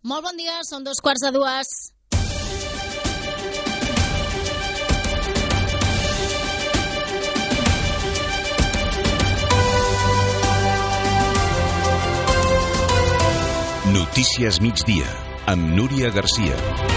Molt bon dia, són 2:45. Notícies migdia, amb Núria Garcia.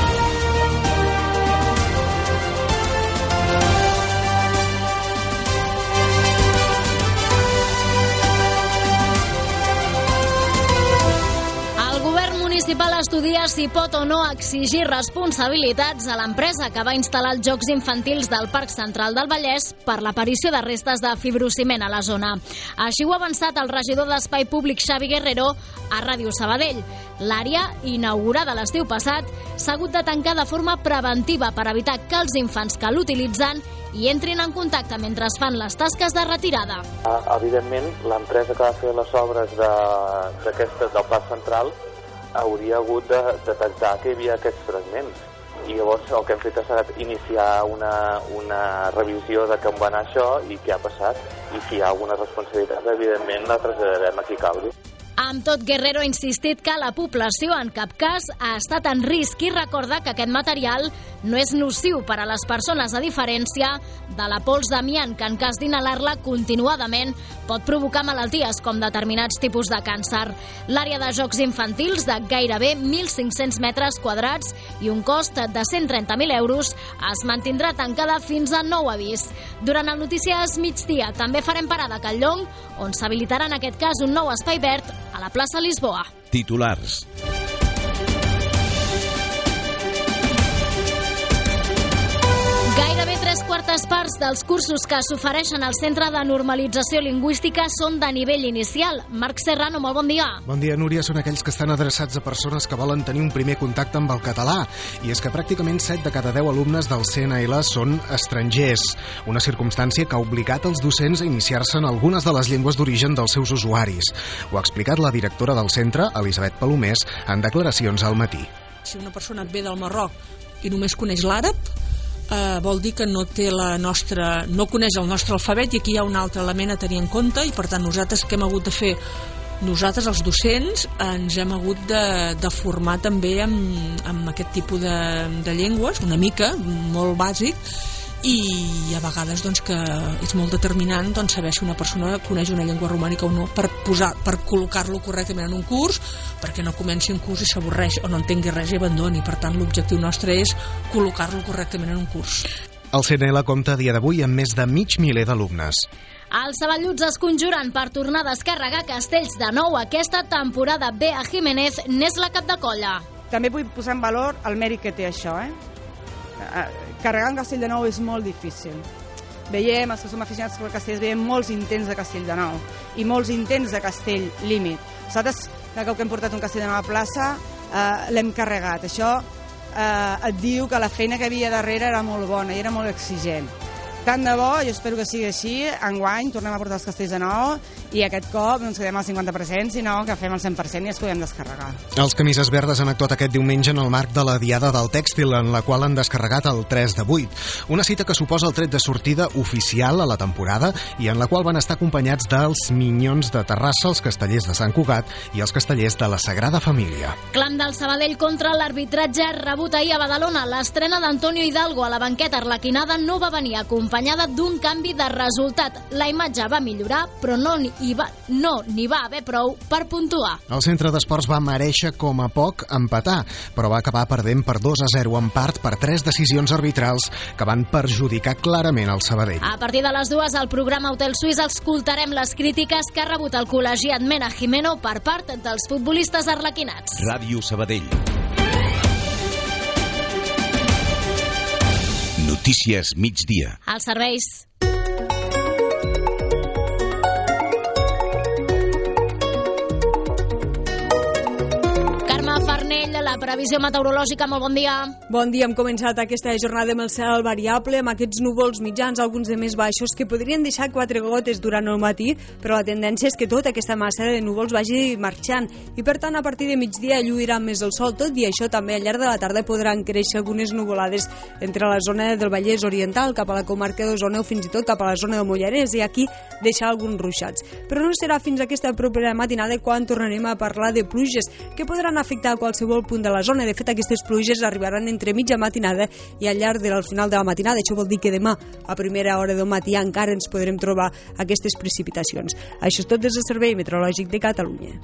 Municipal estudia si pot o no exigir responsabilitats a l'empresa que va instal·lar els Jocs Infantils del Parc Central del Vallès per l'aparició de restes de fibrociment a la zona. Així ho ha avançat el regidor d'Espai Públic Xavi Guerrero a Ràdio Sabadell. L'àrea, inaugurada l'estiu passat, s'ha hagut de tancar de forma preventiva per evitar que els infants que l'utilitzen hi entrin en contacte mentre es fan les tasques de retirada. Evidentment, l'empresa que va fer les obres d'aquestes del Parc Central hauria hagut de detectar que hi havia aquests fragments. I llavors el que hem fet ha estat iniciar una revisió de com va anar això i què ha passat. I si hi ha alguna responsabilitat, evidentment la traslladarem a qui calgui. Amb tot, Guerrero ha insistit que la població en cap cas ha estat en risc i recorda que aquest material no és nociu per a les persones, a diferència de la pols d'amiant, que en cas d'inhalar-la continuadament pot provocar malalties com determinats tipus de càncer. L'àrea de jocs infantils, de gairebé 1.500 metres quadrats i un cost de 130.000 euros, es mantindrà tancada fins a nou avís. Durant el Notícies Migdia també farem parada a Catlllong, on s'habilitarà en aquest cas un nou espai verd a la plaça Lisboa. Titulars. Gairebé 3/4 dels cursos que s'ofereixen al Centre de Normalització Lingüística són de nivell inicial. Marc Serrano, molt bon dia. Bon dia, Núria. Són aquells que estan adreçats a persones que volen tenir un primer contacte amb el català. I és que pràcticament 7 de cada 10 alumnes del CNL són estrangers. Una circumstància que ha obligat els docents a iniciar-se en algunes de les llengües d'origen dels seus usuaris. Ho ha explicat la directora del centre, Elisabet Palomés, en declaracions al Matí. Si una persona ve del Marroc i només coneix l'àrab, vol dir que no coneix el nostre alfabet, i aquí hi ha un altre element a tenir en compte. I per tant, nosaltres què hem hagut de fer? Nosaltres, els docents, ens hem hagut de formar també amb aquest tipus de llengües, una mica, molt bàsic, i a vegades que és molt determinant saber si una persona coneix una llengua romànica o no per col·locar-lo correctament en un curs, perquè no comenci un curs i s'avorreix o no entengui res i abandoni. Per tant, l'objectiu nostre és col·locar-lo correctament en un curs. El CNL compta a dia d'avui amb més de mig miler d'alumnes. Els saballuts es conjuren per tornar a descarregar castells de nou aquesta temporada. Bea Jiménez n'és la cap de colla. També vull posar en valor el mèrit que té això, Carregar un castell de nou és molt difícil. Veiem, els que som aficionats per castells, veiem molts intents de castell de nou i molts intents de castell límit. Nosaltres, cada cop que hem portat un castell de nou a plaça, l'hem carregat. Això et diu que la feina que havia darrere era molt bona i era molt exigent. Tant de bo, jo espero que sigui així, enguany tornem a portar els castells de nou i aquest cop no ens quedem al 50%, sinó que fem el 100% i es podem descarregar. Els Camises Verdes han actuat aquest diumenge en el marc de la Diada del Tèxtil, en la qual han descarregat el 3 de 8. Una cita que suposa el tret de sortida oficial a la temporada i en la qual van estar acompanyats dels Minyons de Terrassa, els Castellers de Sant Cugat i els Castellers de la Sagrada Família. Clam del Sabadell contra l'arbitratge rebut ahir a Badalona. L'estrena d'Antonio Hidalgo a la banqueta arlequinada no va venir acompanyada d'un canvi de resultat. La imatge va millorar, però no n'hi va haver prou per puntuar. El centre d'esports va merèixer com a poc empatar, però va acabar perdent per 2-0 en part per 3 decisions arbitrals que van perjudicar clarament el Sabadell. A partir de les 2 al programa Hotel Suís escoltarem les crítiques que ha rebut el col·legiat Mena Jimeno per part dels futbolistes arlequinats. Ràdio Sabadell. Notícies migdia. Els serveis. Carme Farnell, la La previsió meteorològica, molt bon dia. Bon dia, hem començat aquesta jornada amb el cel variable, amb aquests núvols mitjans, alguns de més baixos, que podrien deixar 4 gotes durant el matí, però la tendència és que tota aquesta massa de núvols vagi marxant, i per tant a partir de migdia lluirà més el sol. Tot i això, també al llarg de la tarda podran créixer algunes nuvolades entre la zona del Vallès Oriental, cap a la comarca d'Osona o fins i tot cap a la zona del Moianès, i aquí deixar alguns ruixats. Però no serà fins a aquesta propera matinada quan tornarem a parlar de pluges, que podran afectar a qualsevol punt de la zona. De fet, aquestes pluges arribaran entre mitja matinada i al llarg del final de la matinada. Això vol dir que demà, a primera hora del matí, encara ens podrem trobar aquestes precipitacions. Això és tot des del Servei Meteorològic de Catalunya.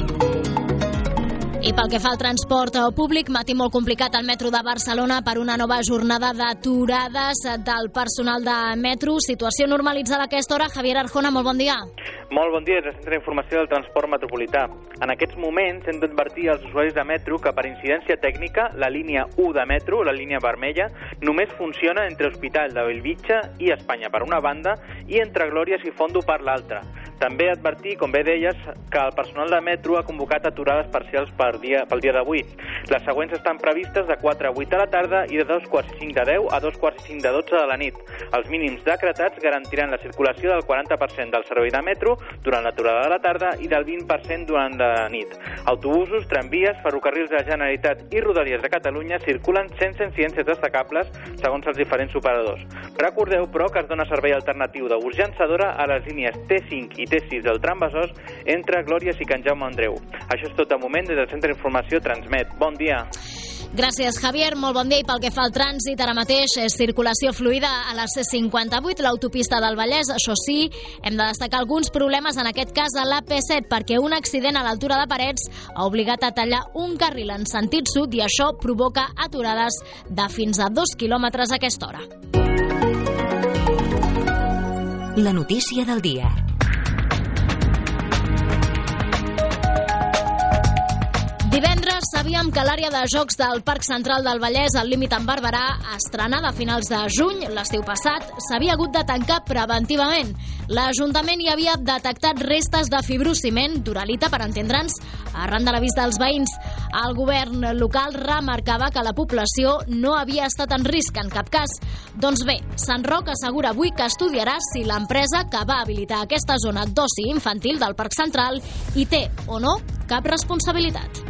I pel que fa al transport públic, matí molt complicat al metro de Barcelona per una nova jornada d'aturades del personal de metro. Situació normalitzada a aquesta hora. Javier Arjona, molt bon dia. Molt bon dia, des del Centre d'Informació del Transport Metropolità. En aquests moments hem d'advertir als usuaris de metro que per incidència tècnica la línia 1 de metro, la línia vermella, només funciona entre Hospital de Bellvitge i Espanya per una banda i entre Glòries i Fondo per l'altra. També advertir, com bé deies, que el personal de metro ha convocat aturades parcials pel dia d'avui. Les següents estan previstes de 4 a 8 de la tarda i de 2:45 de 10 a 2:45 de 12 de la nit. Els mínims decretats garantiran la circulació del 40% del servei de metro durant l'aturada de la tarda i del 20% durant la nit. Autobusos, tramvies, ferrocarrils de la Generalitat i Rodalies de Catalunya circulen sense incidències destacables segons els diferents operadors. Recordeu, però, que es dona servei alternatiu de bus llançadora a les línies T5 i T6 del tram Besòs entre Glòries i Can Jaume Andreu. Això és tot de moment des del Centre d'Informació Transmet. Bon dia. Gràcies, Javier. Molt bon dia. I pel que fa al trànsit, ara mateix és circulació fluida a la C58, l'autopista del Vallès. Això sí, hem de destacar alguns problemes, en aquest cas a l'AP7, perquè un accident a l'altura de Parets ha obligat a tallar un carril en sentit sud i això provoca aturades de fins a 2 quilòmetres a aquesta hora. La notícia del dia. Divendres sabíem que l'àrea de jocs del Parc Central del Vallès, al límit amb Barberà, estrenada a finals de juny, l'estiu passat, s'havia hagut de tancar preventivament. L'Ajuntament hi havia detectat restes de fibrociment, d'uralita, per entendre'ns, arran de l'avís dels veïns. El govern local remarcava que la població no havia estat en risc en cap cas. Doncs bé, Sant Roc assegura avui que estudiarà si l'empresa que va habilitar aquesta zona d'oci infantil del Parc Central hi té o no cap responsabilitat.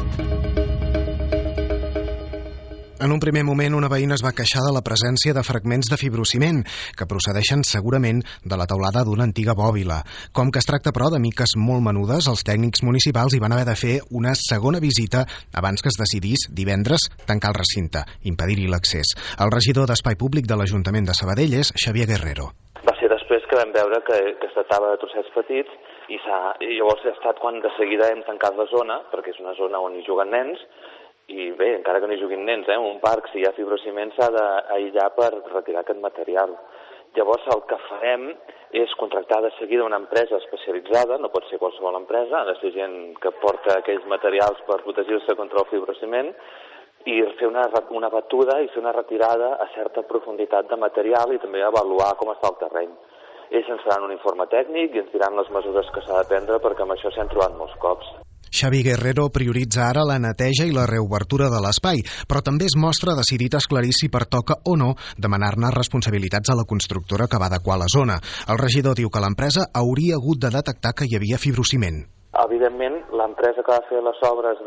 En un primer moment, una veïna es va queixar de la presència de fragments de fibrociment, que procedeixen segurament de la teulada d'una antiga bòbila. Com que es tracta, però, de miques molt menudes, els tècnics municipals hi van haver de fer una segona visita abans que es decidís divendres tancar el recinte, impedir-hi l'accés. El regidor d'Espai Públic de l'Ajuntament de Sabadell és Xavier Guerrero. Va ser després que vam veure que es tractava de trossets petits i llavors ha estat quan de seguida hem tancat la zona, perquè és una zona on hi juguen nens, i bé, encara que no hi juguin nens, en un parc, si hi ha fibrociment s'ha d'aïllar per retirar aquest material. Llavors el que farem és contractar de seguida una empresa especialitzada, no pot ser qualsevol empresa, ha de ser gent que porta aquells materials per protegir-se contra el fibrociment, i fer una batuda i fer una retirada a certa profunditat de material i també avaluar com està el terreny. Ells ens faran un informe tècnic i ens diran les mesures que s'ha de prendre, perquè amb això s'han trobat molts cops. Xavi Guerrero prioritza ara la neteja i la reobertura de l'espai, però també es mostra decidit a esclarir si pertoca o no demanar-ne responsabilitats a la constructora que va adequar la zona. El regidor diu que l'empresa hauria hagut de detectar que hi havia fibrociment. Evidentment, l'empresa que va fer les obres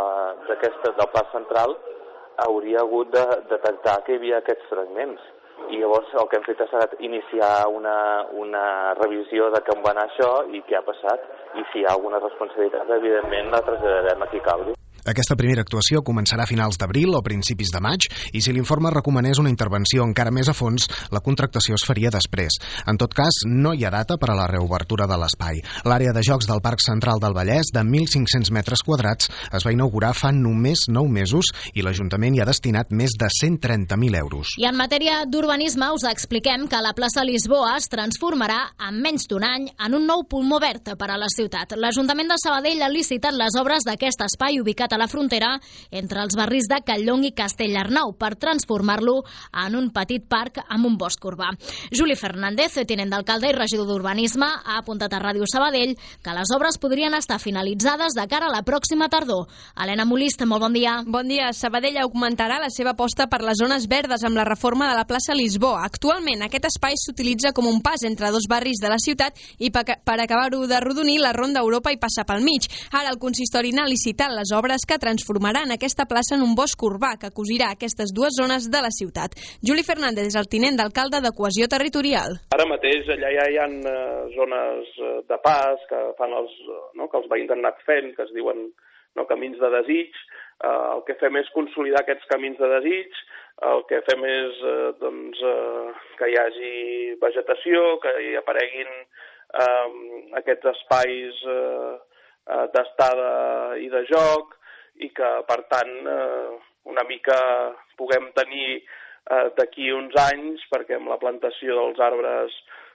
del Parc Central hauria hagut de detectar que hi havia aquests fragments. I llavors el que hem fet ha estat iniciar una revisió de com va anar això i què ha passat. I si hi ha alguna responsabilitat, evidentment la traslladarem a qui calgui. Aquesta primera actuació començarà a finals d'abril o principis de maig i si l'informe recomanés una intervenció encara més a fons, la contractació es faria després. En tot cas, no hi ha data per a la reobertura de l'espai. L'àrea de jocs del Parc Central del Vallès, de 1.500 metres quadrats, es va inaugurar fa només 9 mesos i l'Ajuntament hi ha destinat més de 130.000 euros. I en matèria d'urbanisme us expliquem que la plaça Lisboa es transformarà en menys d'un any en un nou pulmó verd per a la ciutat. L'Ajuntament de Sabadell ha licitat les obres d'aquest espai ubicat ubicat a la frontera entre els barris de Calllong i Castellarnau per transformar-lo en un petit parc amb un bosc urbà. Juli Fernández, tinent d'alcalde i regidor d'Urbanisme, ha apuntat a Ràdio Sabadell que les obres podrien estar finalitzades de cara a la pròxima tardor. Helena Molist, molt bon dia. Bon dia. Sabadell augmentarà la seva aposta per les zones verdes amb la reforma de la plaça Lisboa. Actualment, aquest espai s'utilitza com un pas entre dos barris de la ciutat i per acabar-ho d'arrodonir, la Ronda Europa hi passa pel mig. Ara el consistori n'ha licitat les obres que transformaran aquesta plaça en un bosc urbà que cosirà aquestes dues zones de la ciutat. Juli Fernández és el tinent d'alcalde de Cohesió Territorial. Ara mateix allà ja hi ha zones de pas que fan que els veïns han anat fent, que es diuen camins de desig. El que fem és consolidar aquests camins de desig, el que fem és que hi hagi vegetació, que hi apareguin aquests espais d'estada i de joc i que, per tant, una mica puguem tenir d'aquí uns anys, perquè amb la plantació dels arbres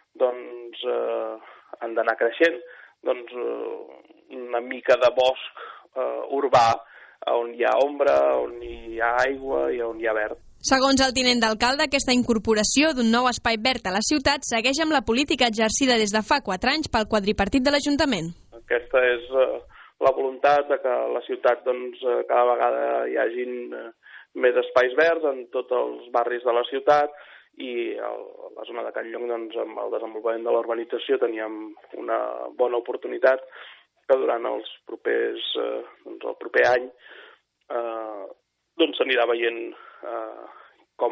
han d'anar creixent, una mica de bosc urbà on hi ha ombra, on hi ha aigua i on hi ha verd. Segons el tinent d'alcalde, aquesta incorporació d'un nou espai verd a la ciutat segueix amb la política exercida des de fa 4 anys pel quadripartit de l'Ajuntament. Aquesta és la voluntat de que a la ciutat cada vegada hi hagin més espais verds en tots els barris de la ciutat i a la zona de Calllong, amb el desenvolupament de l'urbanització, teníem una bona oportunitat que durant el proper any s'anirà veient com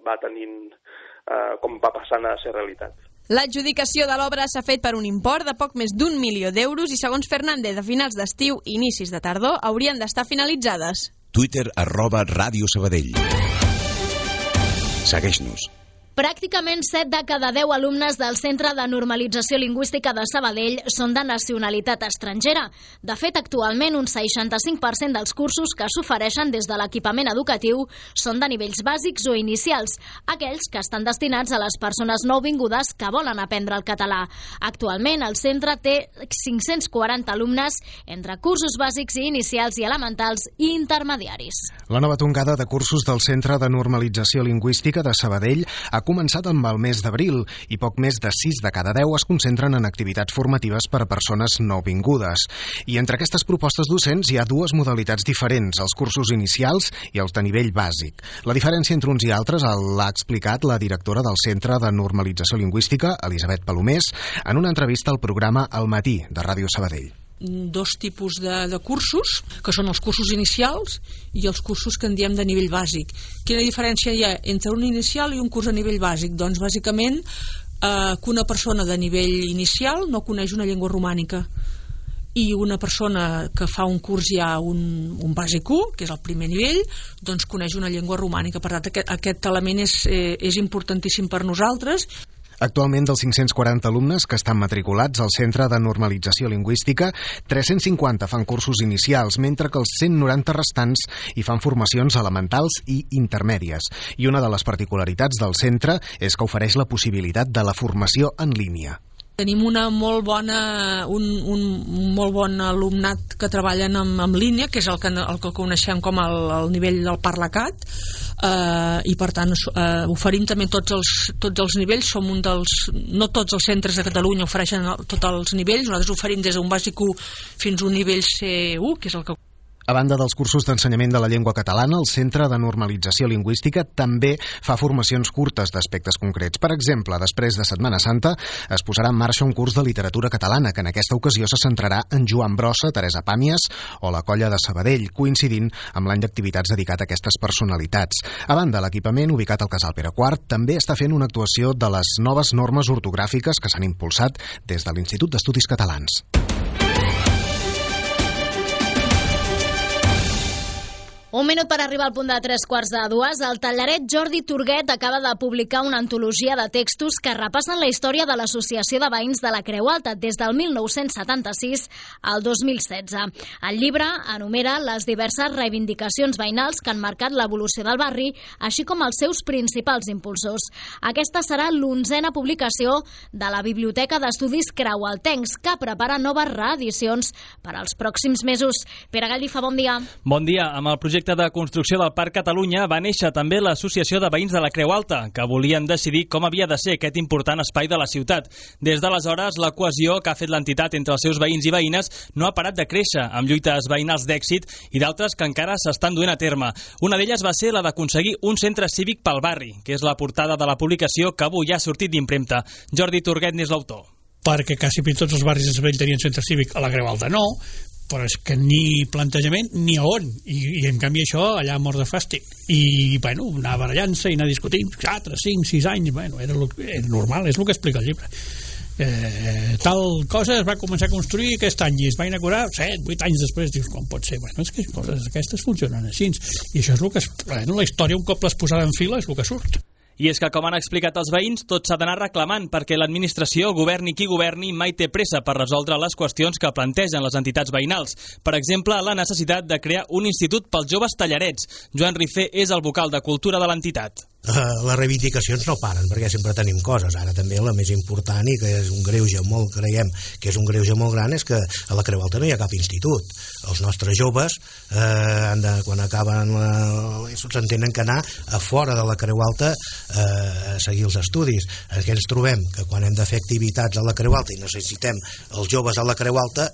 va passant a ser realitat. L'adjudicació de l'obra s'ha fet per un import de poc més d'1 milió d'euros i, segons Fernández, a finals d'estiu i inicis de tardor haurien d'estar finalitzades. Twitter @Ràdio Sabadell. Segueix-nos. Pràcticament 7 de cada 10 alumnes del Centre de Normalització Lingüística de Sabadell són de nacionalitat estrangera. De fet, actualment un 65% dels cursos que s'ofereixen des de l'equipament educatiu són de nivells bàsics o inicials, aquells que estan destinats a les persones nouvingudes que volen aprendre el català. Actualment, el centre té 540 alumnes entre cursos bàsics i inicials i elementals i intermediaris. La nova tongada de cursos del Centre de Normalització Lingüística de Sabadell ha començat amb el mes d'abril i poc més de 6 de cada 10 es concentren en activitats formatives per a persones nouvingudes. I entre aquestes propostes docents hi ha 2 modalitats diferents, els cursos inicials i els de nivell bàsic. La diferència entre uns i altres l'ha explicat la directora del Centre de Normalització Lingüística, Elisabet Palomés, en una entrevista al programa Al Matí de Ràdio Sabadell. 2 tipus de cursos, que són els cursos inicials i els cursos que en diem de nivell bàsic. Quina diferència hi ha entre un inicial i un curs a nivell bàsic? Doncs bàsicament que una persona de nivell inicial no coneix una llengua romànica i una persona que fa un curs ja un bàsic 1, que és el primer nivell, doncs coneix una llengua romànica. Per tant, aquest element és importantíssim per nosaltres. Actualment, dels 540 alumnes que estan matriculats al Centre de Normalització Lingüística, 350 fan cursos inicials, mentre que els 190 restants hi fan formacions elementals i intermèdies. I una de les particularitats del centre és que ofereix la possibilitat de la formació en línia. Tenim un molt bon alumnat que treballen en línia, que és el que coneixem com el nivell del Parlacat, i per tant oferim també tots els nivells. Som no tots els centres de Catalunya ofereixen tots els nivells, nosaltres oferim des d'un bàsic 1 fins a un nivell C1, que és el que... A banda dels cursos d'ensenyament de la llengua catalana, el Centre de Normalització Lingüística també fa formacions curtes d'aspectes concrets. Per exemple, després de Setmana Santa es posarà en marxa un curs de literatura catalana, que en aquesta ocasió se centrarà en Joan Brossa, Teresa Pàmies o la Colla de Sabadell, coincidint amb l'any d'activitats dedicat a aquestes personalitats. A banda, l'equipament, ubicat al Casal Pere IV, també està fent una actuació de les noves normes ortogràfiques que s'han impulsat des de l'Institut d'Estudis Catalans. Un minut per arribar al punt de 3:15. El tallaret Jordi Turguet acaba de publicar una antologia de textos que repassen la història de l'Associació de Veïns de la Creu Alta des del 1976 al 2016. El llibre enumera les diverses reivindicacions veïnals que han marcat l'evolució del barri, així com els seus principals impulsors. Aquesta serà l'11a publicació de la Biblioteca d'Estudis Creualtencs, que prepara noves reedicions per als pròxims mesos. Pere Gallifa, bon dia. Bon dia. Amb el projecte de construcció del Parc Catalunya va néixer també l'Associació de Veïns de la Creu Alta, que volien decidir com havia de ser aquest important espai de la ciutat. Des d'aleshores, la cohesió que ha fet l'entitat entre els seus veïns i veïnes no ha parat de créixer, amb lluites veïnals d'èxit i d'altres que encara s'estan duent a terme. Una d'elles va ser la d'aconseguir un centre cívic pel barri, que és la portada de la publicació que avui ha sortit d'impremta. Jordi Turguet n'és l'autor. Perquè quasi tots els barris de Sabadell tenien centre cívic, a la Creu Alta no, però és que ni plantejament ni a on, i en canvi això allà mort de fàstic, i bueno, anar barallant-se i anar discutint 4, 5, 6 anys, bueno, era normal, és el que explica el llibre. Tal cosa es va començar a construir aquest any i es va inaugurar 7, 8 anys després. Dius, com pot ser? Bueno, és que coses aquestes funcionen així, i això és el que la història, un cop l'has posada en fila, és el que surt. I és que, com han explicat els veïns, tot s'ha d'anar reclamant perquè l'administració, governi qui governi, mai té pressa per resoldre les qüestions que plantegen les entitats veïnals. Per exemple, la necessitat de crear un institut pels joves tallarets. Joan Rifé és el vocal de Cultura de l'entitat. Les reivindicacions no paren, perquè sempre tenim coses. Ara també la més important, i que és un greuge molt, creiem que és un greuge molt gran, és que a la Creu Alta no hi ha cap institut. Els nostres joves, quan acaben s'entenen que anar a fora de la Creu Alta a seguir els estudis. Què ens trobem? Que quan hem de fer activitats a la Creu Alta i necessitem els joves a la Creu Alta,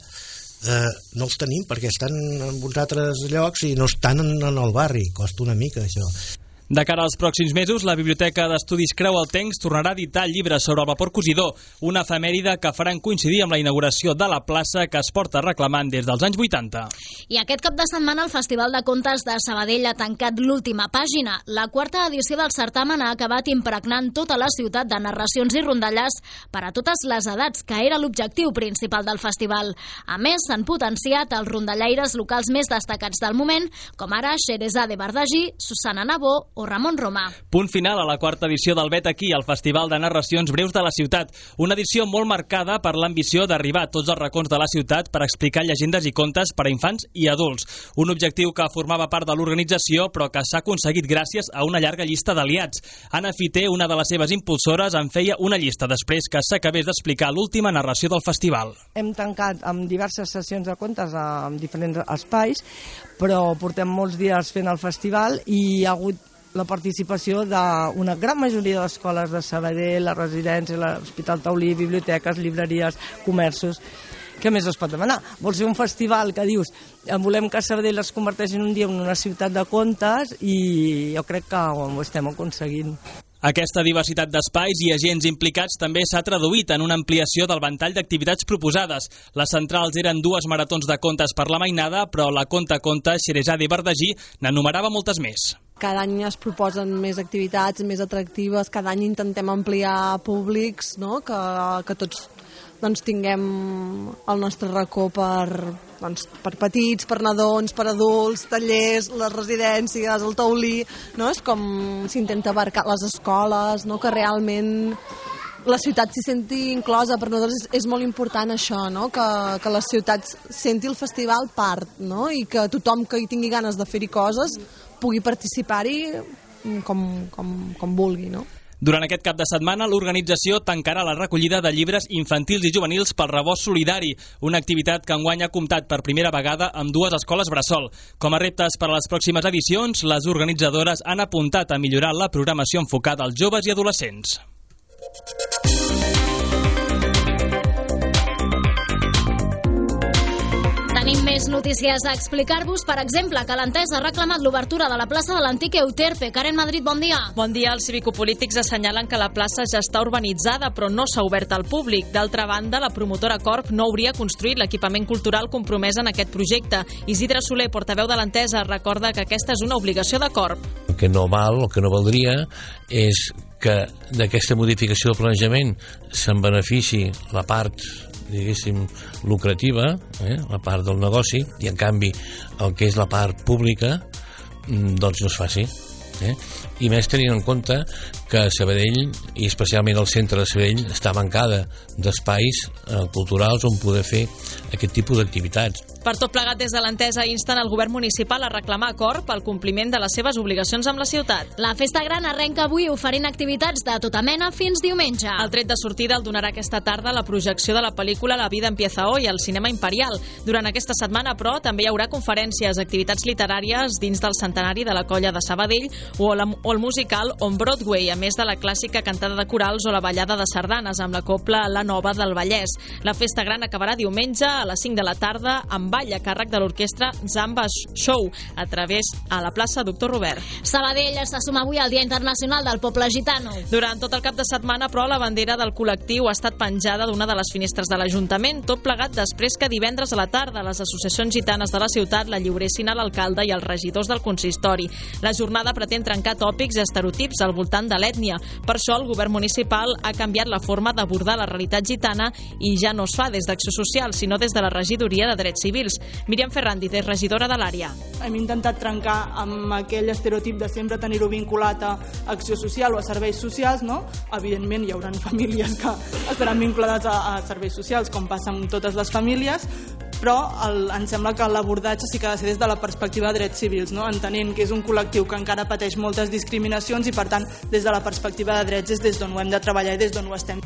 no els tenim perquè estan en uns altres llocs i no estan en el barri. Costa una mica això. De cara als pròxims mesos, la Biblioteca d'Estudis Creualtencs tornarà a editar llibres sobre el vapor cosidor, una efemèride que faran coincidir amb la inauguració de la plaça que es porta reclamant des dels anys 80. I aquest cap de setmana el Festival de Contes de Sabadell ha tancat l'última pàgina. La quarta edició del certamen ha acabat impregnant tota la ciutat de narracions i rondalles per a totes les edats, que era l'objectiu principal del festival. A més, s'han potenciat els rondallaires locals més destacats del moment, com ara Xerezade Bardagí, Susana Nabó o Ramon Romà. Punt final a la quarta edició del Vet Aquí, el Festival de Narracions Breus de la Ciutat. Una edició molt marcada per l'ambició d'arribar a tots els racons de la ciutat per explicar llegendes i contes per a infants i adults. Un objectiu que formava part de l'organització, però que s'ha aconseguit gràcies a una llarga llista d'aliats. Anna Fité, una de les seves impulsores, en feia una llista després que s'acabés d'explicar l'última narració del festival. Hem tancat amb diverses sessions de contes en diferents espais, però portem molts dies fent el festival i hi ha hagut la participació d'una gran majoria d'escoles de Sabadell, la residència, l'Hospital Taulí, biblioteques, llibreries, comerços. Què més es pot demanar? Vols fer un festival que dius volem que Sabadell es converteixi un dia en una ciutat de contes, i jo crec que ho estem aconseguint. Aquesta diversitat d'espais i agents implicats també s'ha traduït en una ampliació del ventall d'activitats proposades. Les centrals eren 2 maratons de contes per la mainada, però la Conta Xerezade Bardagí n'enumerava moltes més. Cada any es proposen més activitats, més atractives, cada any intentem ampliar públics, no? Que tots tinguem el nostre racó per petits, per nadons, per adults, tallers, les residències, el taulí, no? És com s'intenta abarcar les escoles, no? Que realment la ciutat s'hi senti inclosa. Per nosaltres és molt important això, no? Que la ciutat senti el festival part, no? I que tothom que hi tingui ganes de fer-hi coses pugui participar-hi com vulgui, no? Durant aquest cap de setmana, l'organització tancarà la recollida de llibres infantils i juvenils pel rebost solidari, una activitat que enguany ha comptat per primera vegada amb 2 escoles bressol. Com a reptes per a les pròximes edicions, les organitzadores han apuntat a millorar la programació enfocada als joves i adolescents. Tenim més notícies a explicar-vos. Per exemple, que l'Entesa ha reclamat l'obertura de la plaça de l'antic Euterpe. Karen Madrid, bon dia. Bon dia. Els cívicopolítics assenyalen que la plaça ja està urbanitzada, però no s'ha obert al públic. D'altra banda, la promotora Corp no hauria construït l'equipament cultural compromès en aquest projecte. Isidre Soler, portaveu de l'Entesa, recorda que aquesta és una obligació de Corp. El que no valdria és que d'aquesta modificació del planejament se'n benefici la part, diguéssim, lucrativa, la part del negoci, i en canvi el que és la part pública doncs no es faci. I més tenint en compte que Sabadell, i especialment el centre de Sabadell, està mancada d'espais culturals on poder fer aquest tipus d'activitats. Per tot plegat, des de l'Entesa insten el govern municipal a reclamar a Corp el compliment de les seves obligacions amb la ciutat. La festa gran arrenca avui oferint activitats de tota mena fins diumenge. El tret de sortida el donarà aquesta tarda la projecció de la pel·lícula La vida empieza hoy al Cinema Imperial. Durant aquesta setmana, però, també hi haurà conferències, activitats literàries dins del centenari de la colla de Sabadell o el musical On Broadway, a més de la clàssica cantada de corals o la ballada de sardanes amb la cobla La Nova del Vallès. La festa gran acabarà diumenge a les 5 de la tarda amb ball a càrrec de l'orquestra Zamba Show a la plaça Doctor Robert. Sabadell se suma avui al Dia Internacional del Poble Gitano. Durant tot el cap de setmana, però, la bandera del col·lectiu ha estat penjada d'una de les finestres de l'Ajuntament, tot plegat després que divendres a la tarda les associacions gitanes de la ciutat la lliuressin a l'alcalde i als regidors del consistori. La jornada pretén trencar tòpics i estereotips al voltant de l'ètnia. Per això el govern municipal ha canviat la forma d'abordar la realitat gitana i ja no es fa des d'Acció Social, sinó des de la Regidoria de Drets Civils. Míriam Ferrandiz és regidora de l'àrea. Hem intentat trencar amb aquell estereotip de sempre tenir-ho vinculat a acció social o a serveis socials, no? Evidentment hi haurà famílies que estaran vinculades a serveis socials, com passa amb totes les famílies, però em sembla que l'abordatge sí que ha de ser des de la perspectiva de drets civils, no? Entenent que és un col·lectiu que encara pateix moltes discriminacions i, per tant, des de la perspectiva de drets és des d'on ho hem de treballar i des d'on ho estem.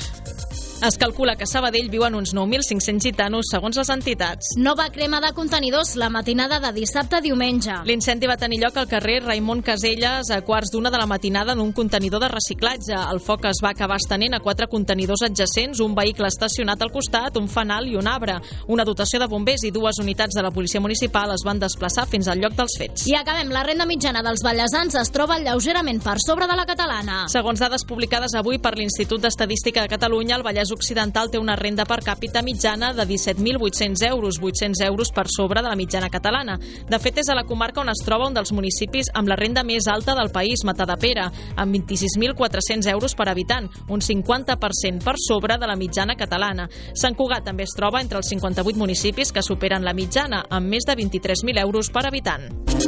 Es calcula que a Sabadell viuen uns 9.500 gitanos, segons les entitats. Nova crema de contenidors la matinada de dissabte a diumenge. L'incendi va tenir lloc al carrer Raimon Caselles a 1:15 de la matinada en un contenidor de reciclatge. El foc es va acabar estenent a 4 contenidors adjacents, un vehicle estacionat al costat, un fanal i un arbre. Una dotació de bombers i 2 unitats de la policia municipal es van desplaçar fins al lloc dels fets. I acabem. La renda mitjana dels vallesans es troba lleugerament per sobre de la catalana. Segons dades publicades avui per l'Institut d'Estadística de Catalunya, el Vallès Occidental té una renda per càpita mitjana de 17.800 euros, 800 euros per sobre de la mitjana catalana. De fet, és a la comarca on es troba un dels municipis amb la renda més alta del país, Matadepera, amb 26.400 euros per habitant, un 50% per sobre de la mitjana catalana. Sant Cugat també es troba entre els 58 municipis que superen la mitjana, amb més de 23.000 euros per habitant.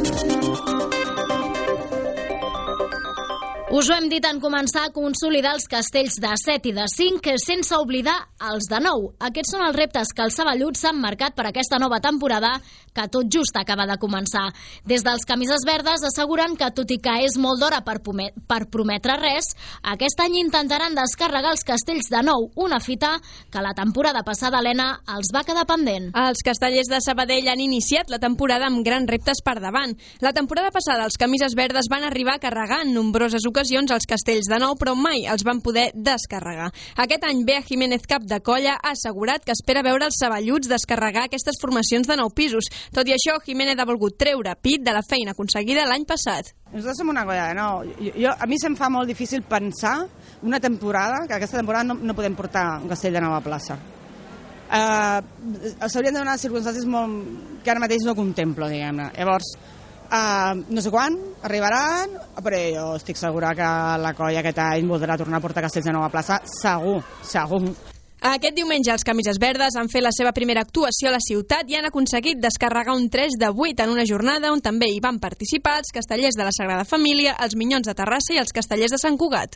Us ho hem dit en començar, a consolidar els castells de 7 i de 5 sense oblidar els de 9. Aquests són els reptes que els saballuts s'han marcat per aquesta nova temporada que tot just acaba de començar. Des dels Camises Verdes asseguren que, tot i que és molt d'hora per prometre res, aquest any intentaran descarregar els castells de 9, una fita que la temporada passada, Helena, els va quedar pendent. Els castellers de Sabadell han iniciat la temporada amb grans reptes per davant. La temporada passada els Camises Verdes van arribar a carregar en nombroses ocasions els castells de 9, però mai els van poder descarregar. Aquest any, Bea Jiménez, cap de colla, ha assegurat que espera veure els saballuts descarregar aquestes formacions de 9 pisos. Tot i això, Jiménez ha volgut treure pit de la feina aconseguida l'any passat. Nosaltres som una colla de 9. A mi se'm fa molt difícil pensar una temporada, que aquesta temporada no podem portar un castell de 9 a plaça. S'haurien de donar circumstàncies que ara mateix no contemplo, diguem-ne. Llavors, no sé quan arribaran, però jo estic segura que la colla aquest any voldrà tornar a portar castells de 9 a plaça, segur. Aquest diumenge els Camises Verdes han fet la seva primera actuació a la ciutat i han aconseguit descarregar un 3 de 8 en una jornada on també hi van participar els castellers de la Sagrada Família, els Minyons de Terrassa i els castellers de Sant Cugat.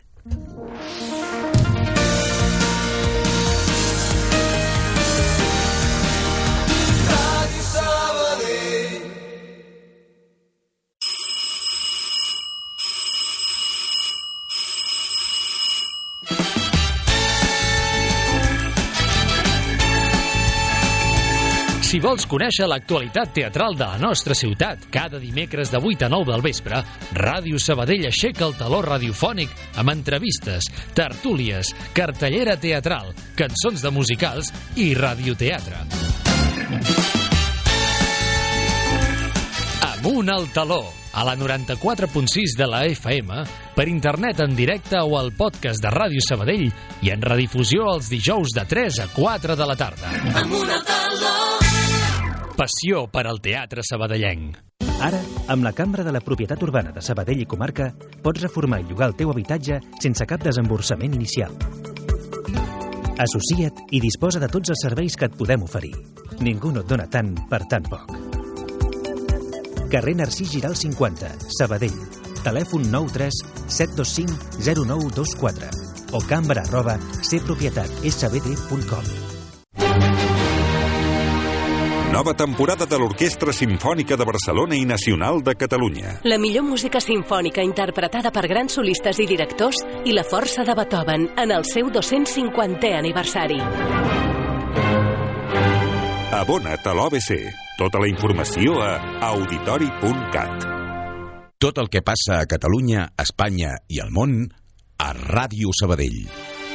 Si vols conèixer l'actualitat teatral de la nostra ciutat, cada dimecres de 8 a 9 del vespre, Ràdio Sabadell aixeca el taló radiofònic amb entrevistes, tertúlies, cartellera teatral, cançons de musicals i radioteatre. Amunt al taló, a la 94.6 de la FM, per internet en directe o al podcast de Ràdio Sabadell i en redifusió els dijous de 3 a 4 de la tarda. Amunt al taló! Passió per al teatre sabadellenc. Ara, amb la Cambra de la Propietat Urbana de Sabadell i Comarca, pots reformar i llogar el teu habitatge sense cap desemborsament inicial. Associa't i disposa de tots els serveis que et podem oferir. Ningú no et dona tant per tan poc. carrer Narcís Giral 50, Sabadell. Telèfon 93 725 0924 o cambra@cpropietatsbd.com. Nova temporada de l'Orquestra Simfònica de Barcelona i Nacional de Catalunya. La millor música simfònica interpretada per grans solistes i directors i la força de Beethoven en el seu 250è aniversari. Abona't a l'OBC. Tota la informació a auditori.cat. Tot el que passa a Catalunya, Espanya i al món a Ràdio Sabadell.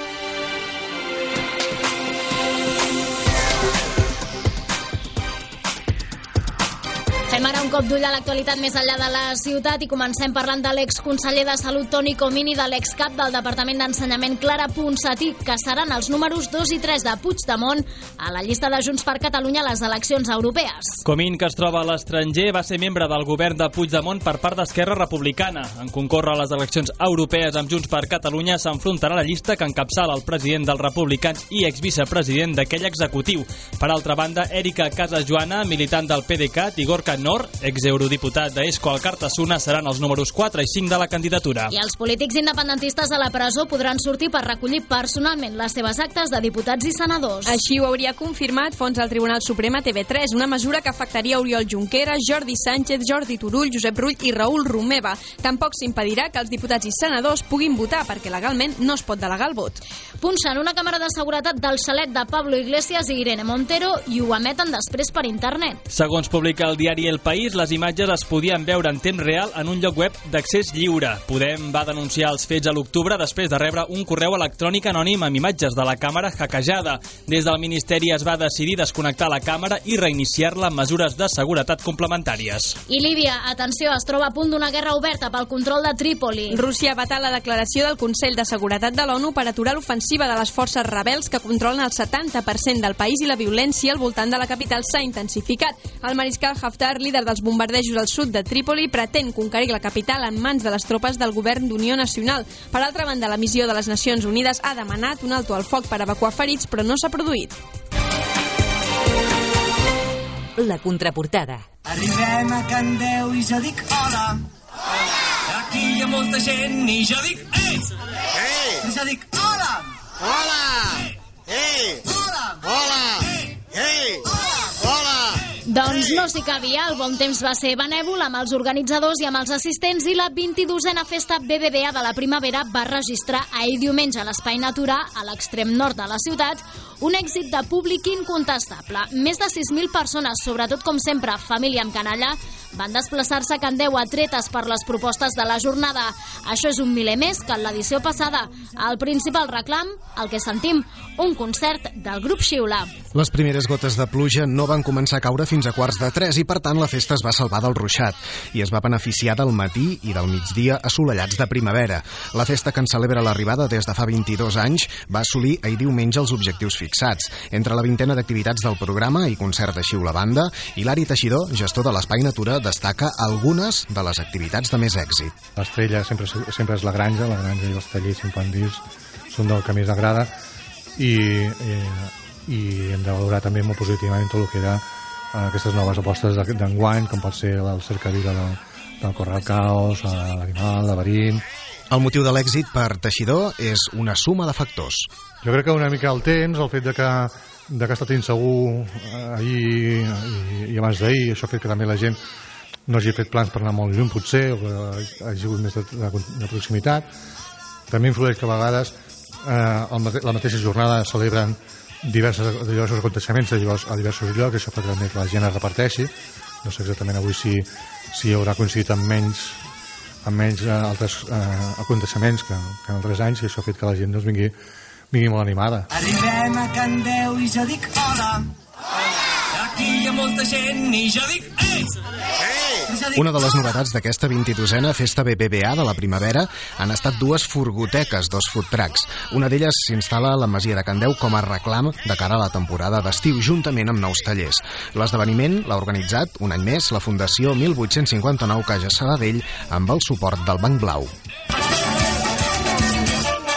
Fem ara un cop d'ull a l'actualitat més enllà de la ciutat i comencem parlant de l'exconseller de Salut Toni Comín i de l'excap del Departament d'Ensenyament Clara Ponsatí, que seran els números 2 i 3 de Puigdemont a la llista de Junts per Catalunya a les eleccions europees. Comín, que es troba a l'estranger, va ser membre del govern de Puigdemont per part d'Esquerra Republicana. En concórrer a les eleccions europees amb Junts per Catalunya s'enfrontarà la llista que encapçala el president dels republicans i exvicepresident d'aquell executiu. Per altra banda, Èrica Casajoana, militant del PDeCAT, i Gorka Nor, exeurodiputat d'Esco al Cartassuna, seran els números 4 i 5 de la candidatura. I els polítics independentistes a la presó podran sortir per recollir personalment les seves actes de diputats i senadors. Així ho hauria confirmat fons al Tribunal Suprem a TV3, una mesura que afectaria Oriol Junqueras, Jordi Sánchez, Jordi Turull, Josep Rull i Raül Romeva. Tampoc s'impedirà que els diputats i senadors puguin votar, perquè legalment no es pot delegar el vot. Punxen una càmera de seguretat del xalet de Pablo Iglesias i Irene Montero i ho emeten després per internet. Segons publica el diari El País, les imatges es podien veure en temps real en un lloc web d'accés lliure. Podem va denunciar els fets a l'octubre després de rebre un correu electrònic anònim amb imatges de la càmera hackejada. Des del Ministeri es va decidir desconnectar la càmera i reiniciar-la amb mesures de seguretat complementàries. I Líbia, atenció, es troba a punt d'una guerra oberta pel control de Trípoli. Rússia va vetar la declaració del Consell de Seguretat de l'ONU per aturar l'ofensiva de les forces rebels que controlen el 70% del país i la violència al voltant de la capital s'ha intensificat. El mariscal Haftar, líder dels bombardejos al sud de Trípoli, pretén conquerir la capital en mans de les tropes del govern d'Unió Nacional. Per altra banda, la missió de les Nacions Unides ha demanat un alto al foc per evacuar ferits, però no s'ha produït. La contraportada. Arribem a Can Déu i jo dic hola. Hola. Aquí hi ha molta gent i jo dic ei. Ei. I jo dic hola. Hola. Ei. Hola. Hola. Ei. Hola. Doncs no s'hi cabia, el bon temps va ser benèvol amb els organitzadors i amb els assistents i la 22a festa BBVA de la primavera va registrar ahir diumenge a l'Espai Natura, a l'extrem nord de la ciutat, un èxit de públic incontestable. Més de 6.000 persones, sobretot com sempre, família amb canalla, van desplaçar-se a Can Déu atretes per les propostes de la jornada. Això és un miler més que en l'edició passada. El principal reclam, el que sentim, un concert del grup Xiula. Les primeres gotes de pluja no van començar a caure fins a 2:45 i, per tant, la festa es va salvar del ruixat i es va beneficiar del matí i del migdia assolellats de primavera. La festa, que en celebra l'arribada des de fa 22 anys, va assolir ahir diumenge els objectius fixats. Entre la vintena d'activitats del programa i concert de Xiula Banda, Hilari Teixidor, gestor de l'Espai Natura, destaca algunes de les activitats de més èxit. L'estrella sempre és la granja i els tallers infantils són del que més agrada i hem de valorar també molt positivament tot el que era aquestes noves apostes d'enguany, com pot ser el cercavila del Corral Caos, l'Animal, el Laberint. El motiu de l'èxit per Teixidor és una suma de factors. Jo crec que una mica el temps, el fet de que ha estat insegur ahir i abans d'ahir, això ha fet que també la gent no hagi fet plans per anar molt lluny potser, o que hagi sigut més de proximitat. També influeix que a vegades la mateixa jornada celebren diversos aconteixements a diversos llocs, això fa que la gent es reparteixi. No sé exactament avui si hi haurà coincidit amb menys altres aconteixements que en altres anys, i això ha fet que la gent vingui molt animada. Arribem a Can Déu i jo dic hola. Aquí hi ha molta gent i jo dic ei. Una de les novetats d'aquesta 22a festa BBVA de la primavera han estat dues furgoteques, dos food trucks. Una d'elles s'instal·la a la Masia de Can Déu com a reclam de cara a la temporada d'estiu, juntament amb nous tallers. L'esdeveniment l'ha organitzat un any més la Fundació 1859 Caja Sabadell amb el suport del Banc Blau.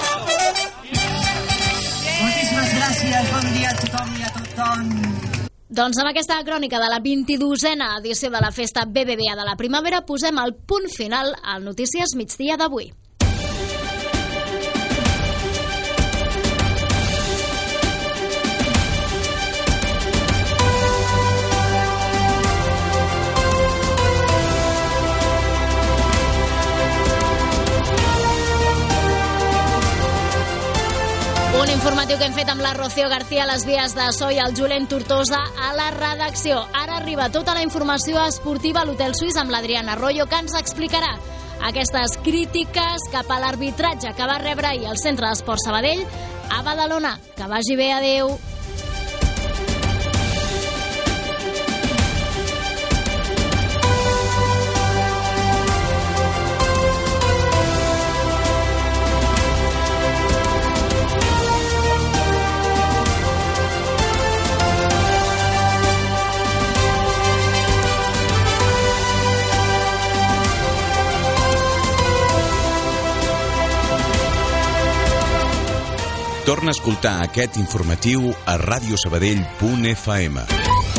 Moltíssimes gràcies, bon dia a tothom i a tothom. Doncs amb aquesta crònica de la 22a edició de la festa BBVA de la primavera posem el punt final al Notícies Migdia d'avui. Un informatiu que hem fet amb la Rocío García a les vies de so i el Julen Tortosa a la redacció. Ara arriba tota la informació esportiva a l'Hotel Suís amb l'Adriana Arroyo, que ens explicarà aquestes crítiques cap a l'arbitratge que va rebre ahir el Centre d'Esport Sabadell a Badalona. Que vagi bé, adeu. Torna a escoltar aquest informatiu a radiosabadell.fm.